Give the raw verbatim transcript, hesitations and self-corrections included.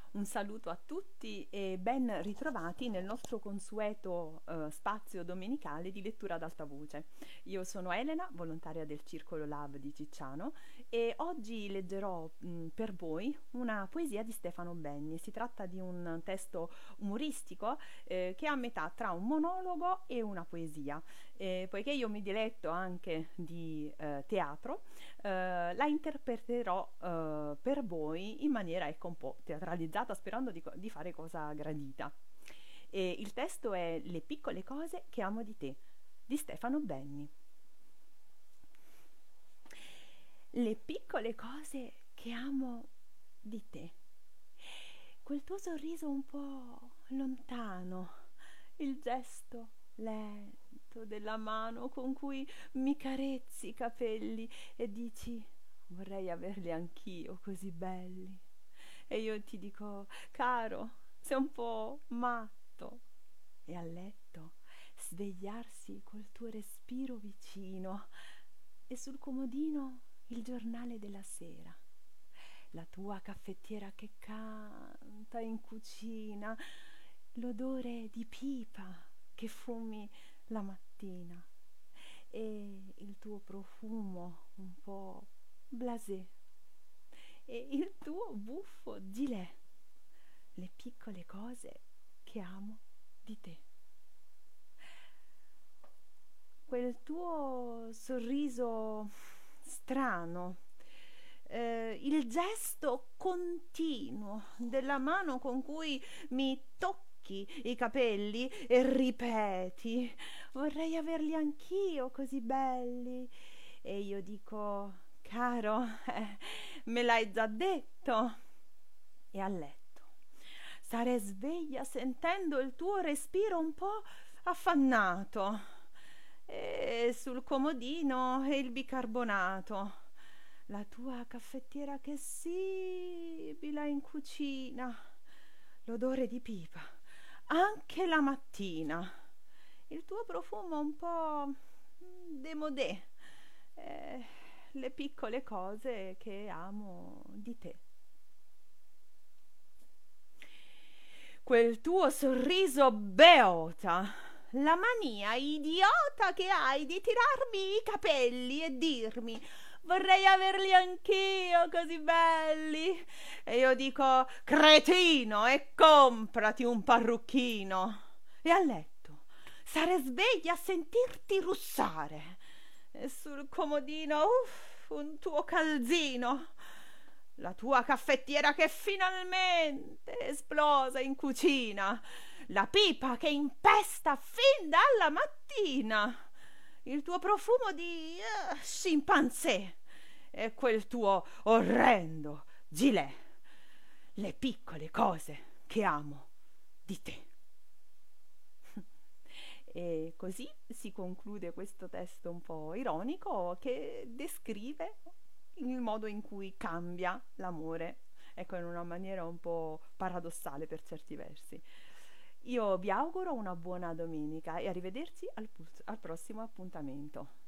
Un saluto a tutti e ben ritrovati nel nostro consueto eh, spazio domenicale di lettura ad alta voce. Io sono Elena, volontaria del Circolo Lab di Cicciano, e oggi leggerò mh, per voi una poesia di Stefano Benni. Si tratta di un testo umoristico eh, che è a metà tra un monologo e una poesia. Eh, poiché io mi diletto anche di eh, teatro, eh, la interpreterò eh, per voi in maniera ecco un po' teatralizzata, sperando di, co- di fare cosa gradita. E il testo è Le piccole cose che amo di te, di Stefano Benni. Le piccole cose che amo di te. Quel tuo sorriso un po' lontano, il gesto lento della mano con cui mi carezzi i capelli e dici vorrei averli anch'io così belli. E io ti dico caro, sei un po' matto. E a letto svegliarsi col tuo respiro vicino e sul comodino il giornale della sera, la tua caffettiera che canta in cucina, l'odore di pipa che fumi la mattina e il tuo profumo un po' blasé e il tuo buffo gilet, le piccole cose che amo di te. Quel tuo sorriso strano, eh, il gesto continuo della mano con cui mi tocchi i capelli e ripeti vorrei averli anch'io così belli. E io dico caro, eh, me l'hai già detto. E a letto stare sveglia sentendo il tuo respiro un po' affannato e sul comodino e il bicarbonato, la tua caffettiera che sibila in cucina, l'odore di pipa anche la mattina, il tuo profumo un po' démodé, eh, le piccole cose che amo di te. Quel tuo sorriso beota, la mania idiota che hai di tirarmi i capelli e dirmi vorrei averli anch'io così belli. E io dico cretino e comprati un parrucchino. E a letto stare sveglia a sentirti russare e sul comodino uff, un tuo calzino, la tua caffettiera che finalmente è esplosa in cucina, la pipa che impesta fin dalla mattina, il tuo profumo di uh, scimpanzé e quel tuo orrendo gilet, le piccole cose che amo di te. E così si conclude questo testo un po' ironico che descrive il modo in cui cambia l'amore, ecco, in una maniera un po' paradossale per certi versi. Io vi auguro una buona domenica e arrivederci al, pus- al prossimo appuntamento.